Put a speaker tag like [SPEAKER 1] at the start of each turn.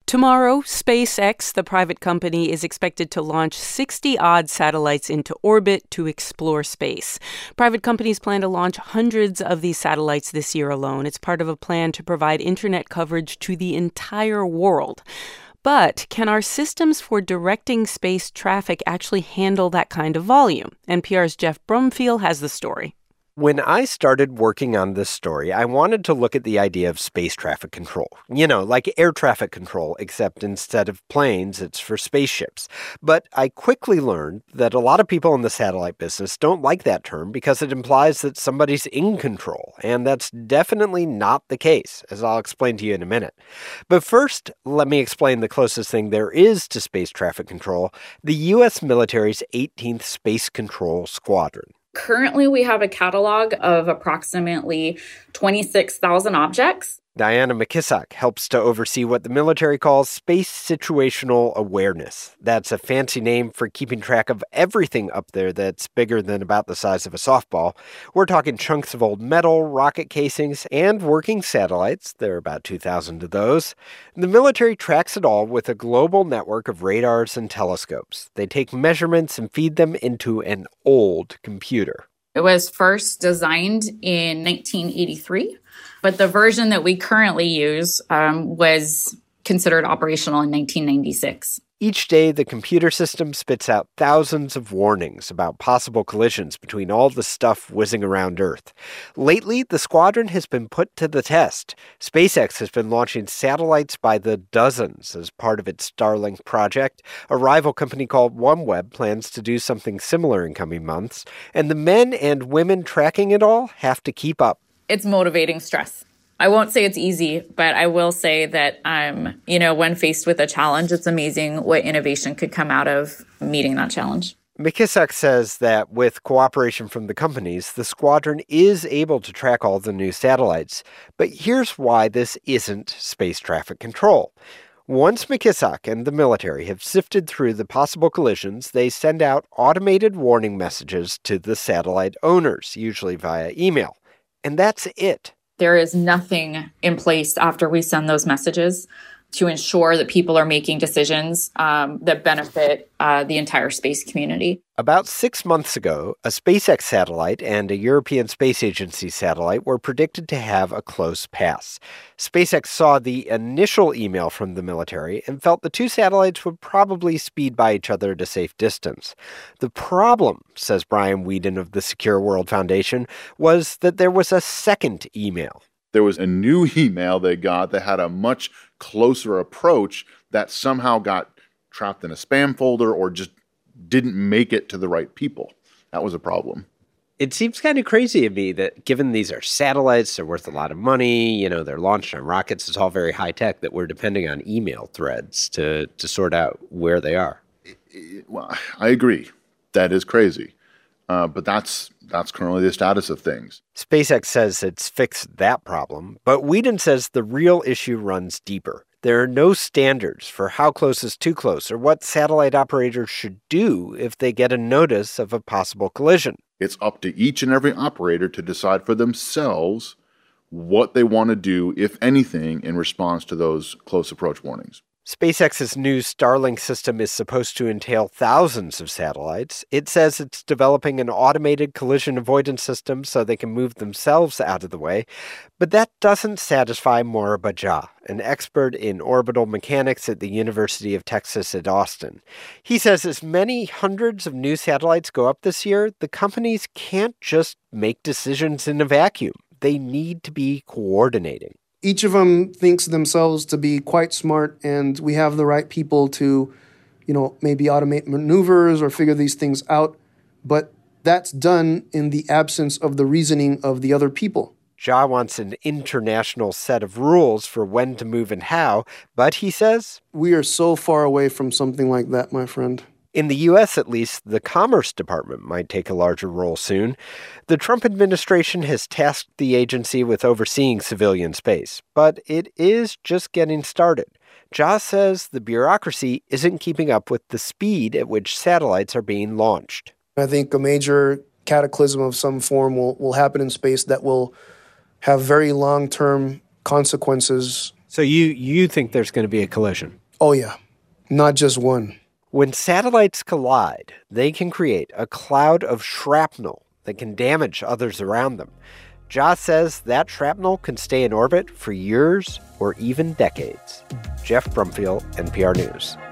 [SPEAKER 1] Tomorrow, SpaceX, the private company, is expected to launch 60-odd satellites into orbit to explore space. Private companies plan to launch hundreds of these satellites this year alone. It's part of a plan to provide internet coverage to the entire world. But can our systems for directing space traffic actually handle that kind of volume? NPR's Jeff Brumfiel has the story.
[SPEAKER 2] When I started working on this story, I wanted to look at the idea of space traffic control. You know, like air traffic control, except instead of planes, it's for spaceships. But I quickly learned that a lot of people in the satellite business don't like that term because it implies that somebody's in control, and that's definitely not the case, as I'll explain to you in a minute. But first, let me explain the closest thing there is to space traffic control, the U.S. military's 18th Space Control Squadron.
[SPEAKER 3] Currently, we have a catalog of approximately 26,000 objects.
[SPEAKER 2] Diana McKissack helps to oversee what the military calls space situational awareness. That's a fancy name for keeping track of everything up there that's bigger than about the size of a softball. We're talking chunks of old metal, rocket casings, and working satellites. There are about 2,000 of those. The military tracks it all with a global network of radars and telescopes. They take measurements and feed them into an old computer.
[SPEAKER 3] It was first designed in 1983. But the version that we currently use was considered operational in 1996.
[SPEAKER 2] Each day, the computer system spits out thousands of warnings about possible collisions between all the stuff whizzing around Earth. Lately, the squadron has been put to the test. SpaceX has been launching satellites by the dozens as part of its Starlink project. A rival company called OneWeb plans to do something similar in coming months. And the men and women tracking it all have to keep up.
[SPEAKER 3] It's motivating stress. I won't say it's easy, but I will say that, when faced with a challenge, it's amazing what innovation could come out of meeting that challenge.
[SPEAKER 2] McKissack says that with cooperation from the companies, the squadron is able to track all the new satellites. But here's why this isn't space traffic control. Once McKissack and the military have sifted through the possible collisions, they send out automated warning messages to the satellite owners, usually via email. And that's it.
[SPEAKER 3] There is nothing in place after we send those messages to ensure that people are making decisions that benefit the entire space community.
[SPEAKER 2] About 6 months ago, a SpaceX satellite and a European Space Agency satellite were predicted to have a close pass. SpaceX saw the initial email from the military and felt the two satellites would probably speed by each other at a safe distance. The problem, says Brian Whedon of the Secure World Foundation, was that there was a second email.
[SPEAKER 4] There was a new email they got that had a much closer approach that somehow got trapped in a spam folder or just didn't make it to the right people. That was a problem.
[SPEAKER 2] It seems kind of crazy to me that given these are satellites, they're worth a lot of money, they're launched on rockets, it's all very high tech, that we're depending on email threads to sort out where they are.
[SPEAKER 4] Well, I agree. That is crazy. But that's currently the status of things.
[SPEAKER 2] SpaceX says it's fixed that problem, but Whedon says the real issue runs deeper. There are no standards for how close is too close or what satellite operators should do if they get a notice of a possible collision.
[SPEAKER 4] It's up to each and every operator to decide for themselves what they want to do, if anything, in response to those close approach warnings.
[SPEAKER 2] SpaceX's new Starlink system is supposed to entail thousands of satellites. It says it's developing an automated collision avoidance system so they can move themselves out of the way. But that doesn't satisfy Moraba Jah, an expert in orbital mechanics at the University of Texas at Austin. He says as many hundreds of new satellites go up this year, the companies can't just make decisions in a vacuum. They need to be coordinating.
[SPEAKER 5] Each of them thinks themselves to be quite smart, and we have the right people to, maybe automate maneuvers or figure these things out. But that's done in the absence of the reasoning of the other people.
[SPEAKER 2] Jah wants an international set of rules for when to move and how, but he says,
[SPEAKER 5] we are so far away from something like that, my friend.
[SPEAKER 2] In the U.S., at least, the Commerce Department might take a larger role soon. The Trump administration has tasked the agency with overseeing civilian space, but it is just getting started. Jah says the bureaucracy isn't keeping up with the speed at which satellites are being launched.
[SPEAKER 5] I think a major cataclysm of some form will happen in space that will have very long-term consequences
[SPEAKER 2] So you think there's going to be a collision?
[SPEAKER 5] Oh, yeah. Not just one.
[SPEAKER 2] When satellites collide, they can create a cloud of shrapnel that can damage others around them. Joss says that shrapnel can stay in orbit for years or even decades. Jeff Brumfiel, NPR News.